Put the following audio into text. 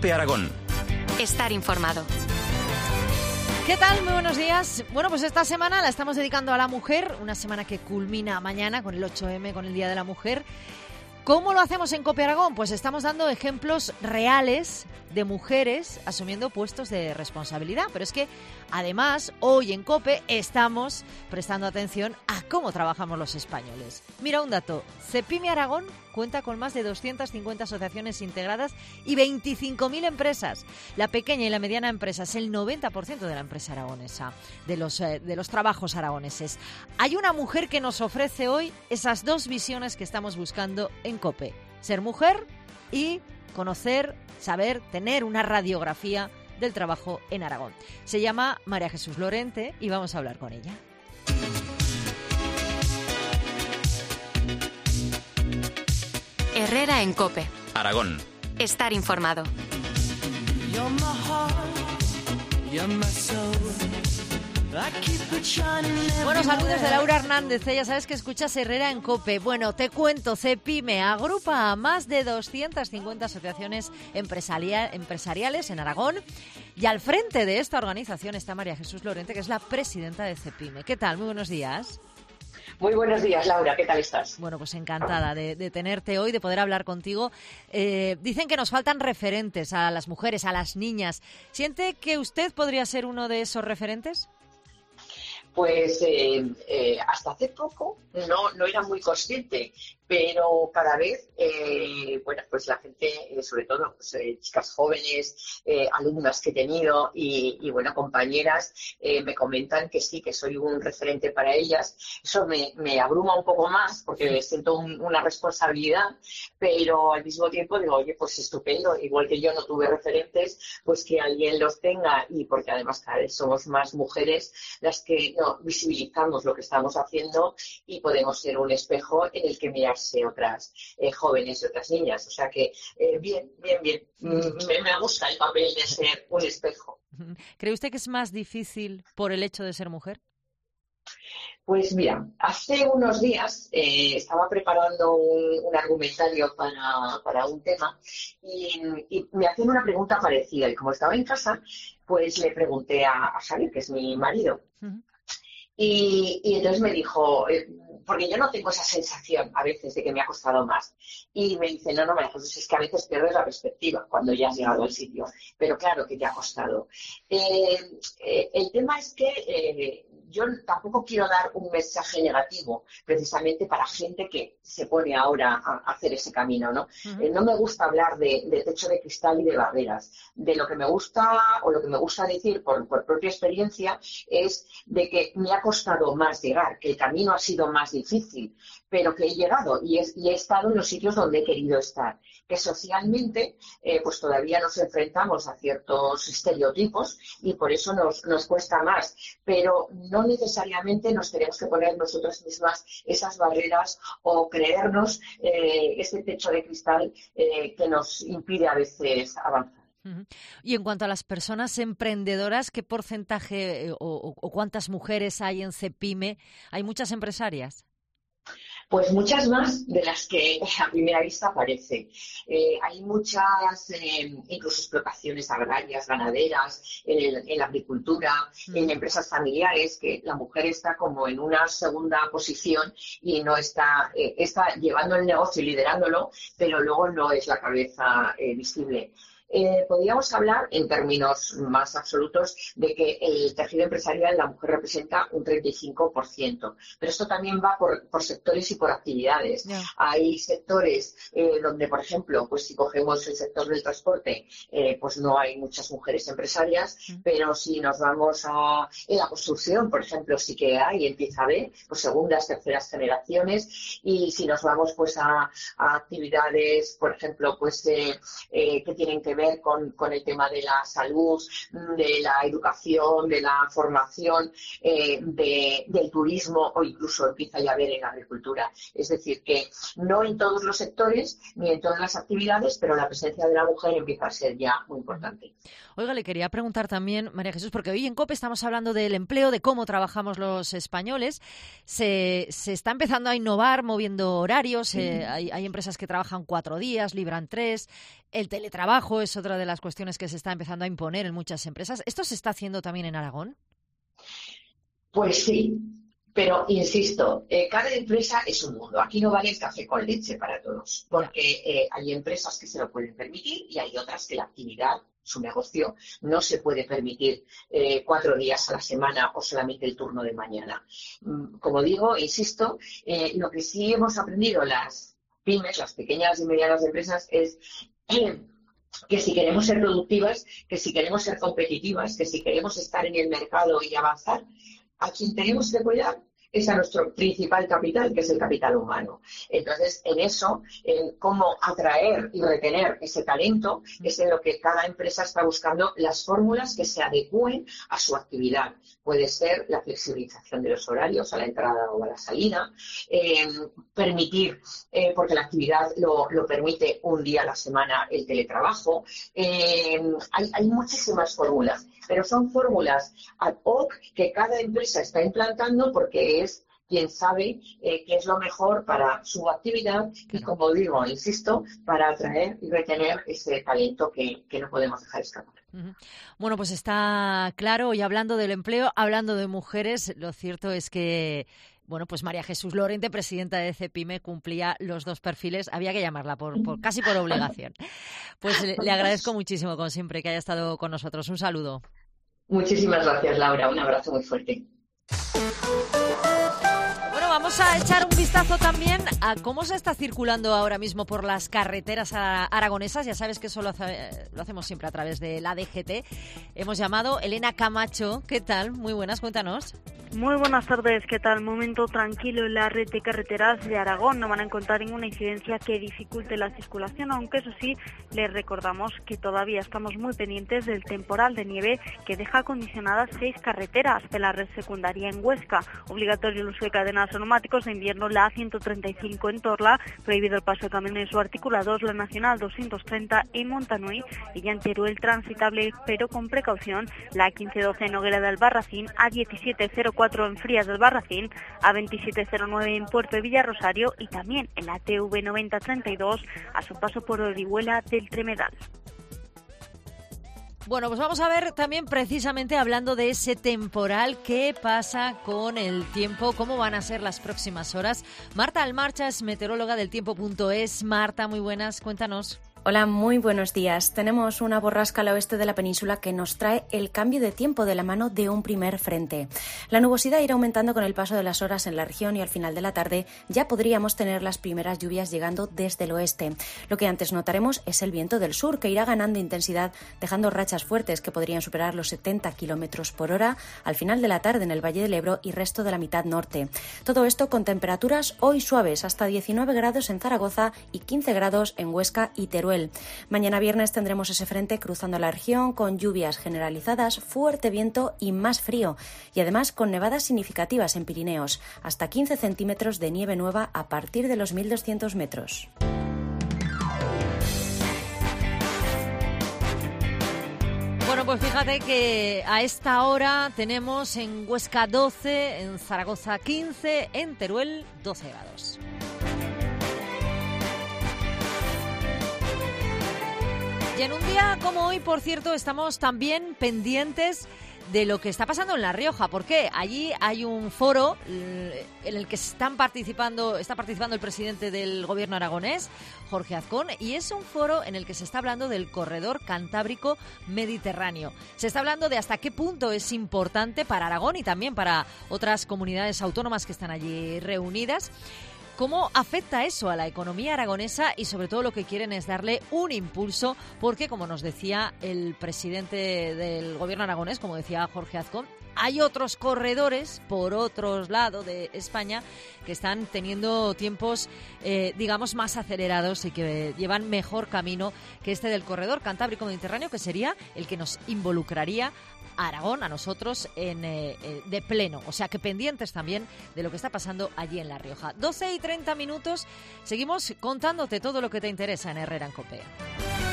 COPE Aragón. Estar informado. ¿Qué tal? Muy buenos días. Bueno, pues esta semana la estamos dedicando a la mujer, una semana que culmina mañana con el 8M, con el Día de la Mujer. ¿Cómo lo hacemos en COPE Aragón? Pues estamos dando ejemplos reales de mujeres asumiendo puestos de responsabilidad. Pero es que, además, hoy en COPE estamos prestando atención a cómo trabajamos los españoles. Mira un dato. Cepime Aragón cuenta con más de 250 asociaciones integradas y 25.000 empresas. La pequeña y la mediana empresa es el 90% de la empresa aragonesa, de los trabajos aragoneses. Hay una mujer que nos ofrece hoy esas dos visiones que estamos buscando en COPE. Ser mujer y conocer, saber, tener una radiografía del trabajo en Aragón. Se llama María Jesús Lorente y vamos a hablar con ella. Herrera en COPE. Aragón. Estar informado. Bueno, saludos de Laura Hernández. Ya sabes que escuchas Herrera en COPE. Bueno, te cuento, Cepime agrupa a más de 250 asociaciones empresariales en Aragón y al frente de esta organización está María Jesús Lorente, que es la presidenta de Cepime. ¿Qué tal? Muy buenos días. Muy buenos días, Laura. ¿Qué tal estás? Bueno, pues encantada de tenerte hoy, de poder hablar contigo. Dicen que nos faltan referentes a las mujeres, a las niñas. ¿Siente que usted podría ser uno de esos referentes? Pues hasta hace poco no era muy consciente, pero cada vez, pues la gente, sobre todo pues, chicas jóvenes, alumnas que he tenido y compañeras, me comentan que sí, que soy un referente para ellas. Eso me abruma un poco más porque siento una responsabilidad, pero al mismo tiempo digo, oye, pues estupendo, igual que yo no tuve referentes, pues que alguien los tenga, y porque además cada vez somos más mujeres las que visibilizamos lo que estamos haciendo y podemos ser un espejo en el que mirarse otras jóvenes y otras niñas. O sea que bien. Me gusta el papel de ser un espejo. ¿Cree usted que es más difícil por el hecho de ser mujer? Pues mira, hace unos días estaba preparando un argumentario para un tema y me hacían una pregunta parecida, y como estaba en casa, pues le pregunté a Javier, que es mi marido. Uh-huh. Y entonces me dijo, porque yo no tengo esa sensación a veces de que me ha costado más. Y me dice, no, María Jesús, es que a veces pierdes la perspectiva cuando ya has llegado al sitio. Pero claro que te ha costado. El tema es que yo tampoco quiero dar un mensaje negativo precisamente para gente que se pone ahora a hacer ese camino, ¿no? Uh-huh. No me gusta hablar de techo de cristal y de barreras. De lo que me gusta, o lo que me gusta decir por propia experiencia, es de que me ha costado más llegar, que el camino ha sido más difícil, pero que he llegado y he estado en los sitios donde he querido estar. Que socialmente pues todavía nos enfrentamos a ciertos estereotipos y por eso nos cuesta más, pero no necesariamente nos tenemos que poner nosotras mismas esas barreras o creernos ese techo de cristal que nos impide a veces avanzar. Y en cuanto a las personas emprendedoras, ¿qué porcentaje o cuántas mujeres hay en Cepime? ¿Hay muchas empresarias? Pues muchas más de las que a primera vista parece. Hay muchas, incluso explotaciones agrarias, ganaderas, en la agricultura, en empresas familiares, que la mujer está como en una segunda posición y no está llevando el negocio y liderándolo, pero luego no es la cabeza visible. Podríamos hablar, en términos más absolutos, de que el tejido empresarial la mujer representa un 35%. Pero esto también va por sectores y por actividades. Yeah. Hay sectores donde, por ejemplo, pues si cogemos el sector del transporte, pues no hay muchas mujeres empresarias, pero si nos vamos en la construcción, por ejemplo, sí que hay, empieza a haber, pues segundas, terceras generaciones, y si nos vamos pues a actividades, por ejemplo, pues que tienen que ver con el tema de la salud, de la educación, de la formación, del turismo, o incluso empieza ya a haber en la agricultura. Es decir, que no en todos los sectores ni en todas las actividades, pero la presencia de la mujer empieza a ser ya muy importante. Oiga, le quería preguntar también, María Jesús, porque hoy en COPE estamos hablando del empleo, de cómo trabajamos los españoles. Se está empezando a innovar moviendo horarios. Hay empresas que trabajan 4 días, libran 3. El teletrabajo es es otra de las cuestiones que se está empezando a imponer en muchas empresas. ¿Esto se está haciendo también en Aragón? Pues sí, pero insisto, cada empresa es un mundo. Aquí no vale el café con leche para todos, porque hay empresas que se lo pueden permitir y hay otras que la actividad, su negocio, no se puede permitir 4 días a la semana o solamente el turno de mañana. Como digo, insisto, lo que sí hemos aprendido las pymes, las pequeñas y medianas empresas, es que si queremos ser productivas, que si queremos ser competitivas, que si queremos estar en el mercado y avanzar, a quien tenemos que cuidar es a nuestro principal capital, que es el capital humano. Entonces, en eso, en cómo atraer y retener ese talento, es en lo que cada empresa está buscando las fórmulas que se adecúen a su actividad. Puede ser la flexibilización de los horarios a la entrada o a la salida, permitir, porque la actividad lo permite, un día a la semana el teletrabajo. Hay muchísimas fórmulas, pero son fórmulas ad hoc que cada empresa está implantando porque es quien sabe qué es lo mejor para su actividad y, como digo, insisto, para atraer y retener ese talento que no podemos dejar escapar. Bueno, pues está claro, y hablando del empleo, hablando de mujeres, lo cierto es que pues María Jesús Lorente, presidenta de CEPIME, cumplía los 2 perfiles. Había que llamarla casi por obligación. Pues le agradezco muchísimo, como siempre, que haya estado con nosotros. Un saludo. Muchísimas gracias, Laura. Un abrazo muy fuerte. Vamos a echar un vistazo también a cómo se está circulando ahora mismo por las carreteras aragonesas. Ya sabes que eso lo hacemos siempre a través de la DGT. Hemos llamado Elena Camacho. ¿Qué tal? Muy buenas, cuéntanos. Muy buenas tardes, ¿qué tal? Momento tranquilo en la red de carreteras de Aragón. No van a encontrar ninguna incidencia que dificulte la circulación, aunque eso sí, les recordamos que todavía estamos muy pendientes del temporal de nieve que deja condicionadas 6 carreteras de la red secundaria en Huesca. Obligatorio el uso de cadenas neumáticos de invierno, la A135 en Torla, prohibido el paso de camiones o articulados, la Nacional 230 en Montanui y ya en Teruel transitable pero con precaución, la A1512 en Noguera de Albarracín, A1704 en Frías del Barracín, A2709 en Puerto de Villarrosario y también en la TV 9032 a su paso por Orihuela del Tremedal. Bueno, pues vamos a ver también precisamente hablando de ese temporal, qué pasa con el tiempo, cómo van a ser las próximas horas. Marta Almarcha es meteoróloga del tiempo.es. Marta, muy buenas, cuéntanos. Hola, muy buenos días. Tenemos una borrasca al oeste de la península que nos trae el cambio de tiempo de la mano de un primer frente. La nubosidad irá aumentando con el paso de las horas en la región y al final de la tarde ya podríamos tener las primeras lluvias llegando desde el oeste. Lo que antes notaremos es el viento del sur que irá ganando intensidad, dejando rachas fuertes que podrían superar los 70 kilómetros por hora al final de la tarde en el Valle del Ebro y resto de la mitad norte. Todo esto con temperaturas hoy suaves, hasta 19 grados en Zaragoza y 15 grados en Huesca y Teruel. Mañana viernes tendremos ese frente cruzando la región con lluvias generalizadas, fuerte viento y más frío. Y además con nevadas significativas en Pirineos, hasta 15 centímetros de nieve nueva a partir de los 1.200 metros. Bueno, pues fíjate que a esta hora tenemos en Huesca 12, en Zaragoza 15, en Teruel 12 grados. Y en un día como hoy, por cierto, estamos también pendientes de lo que está pasando en La Rioja. ¿Por qué? Allí hay un foro en el que está participando el presidente del gobierno aragonés, Jorge Azcón, y es un foro en el que se está hablando del corredor cantábrico mediterráneo. Se está hablando de hasta qué punto es importante para Aragón y también para otras comunidades autónomas que están allí reunidas. ¿Cómo afecta eso a la economía aragonesa? Y sobre todo lo que quieren es darle un impulso porque, como nos decía el presidente del gobierno aragonés, como decía Jorge Azcón, hay otros corredores por otros lados de España que están teniendo tiempos, digamos, más acelerados y que llevan mejor camino que este del corredor cantábrico mediterráneo, que sería el que nos involucraría a Aragón, a nosotros, de pleno. O sea, que pendientes también de lo que está pasando allí en La Rioja. 12:30, seguimos contándote todo lo que te interesa en Herrera en COPE.